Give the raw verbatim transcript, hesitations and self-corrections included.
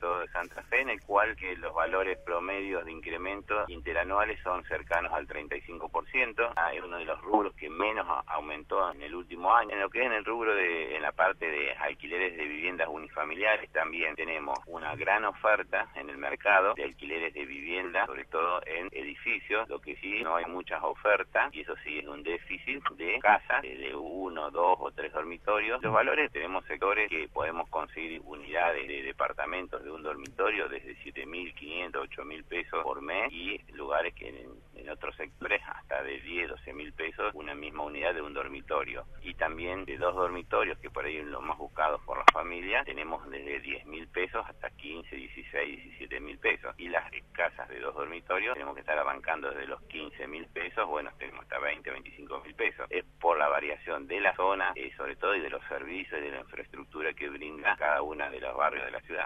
todo de Santa Fe, en el cual que los valores promedios de incremento interanuales son cercanos al treinta y cinco por ciento. Ah, es uno de los rubros que menos aumentó en el último año. En lo que es en el rubro de, en la parte de alquileres de viviendas unifamiliares, también tenemos una gran oferta en el mercado de alquileres de vivienda, sobre todo en edificios. Lo que sí, no hay muchas ofertas, y eso sí es un déficit de casas de, de uno, dos o tres dormitorios. Los valores, tenemos sectores que podemos conseguir unidades de departamentos de un dormitorio desde siete mil quinientos, ocho mil pesos por mes, y lugares que en, en otros sectores hasta de diez, doce mil pesos una misma unidad de un dormitorio. Y también de dos dormitorios, que por ahí son los más buscados por las familias, tenemos desde diez mil pesos hasta quince, dieciséis, diecisiete mil pesos. Y las casas de dos dormitorios tenemos que estar arrancando desde los quince mil pesos, bueno, tenemos hasta veinte, veinticinco mil pesos. Es por la variación de la zona, eh, sobre todo, y de los servicios y de la infraestructura que brinda cada una de los barrios de la ciudad.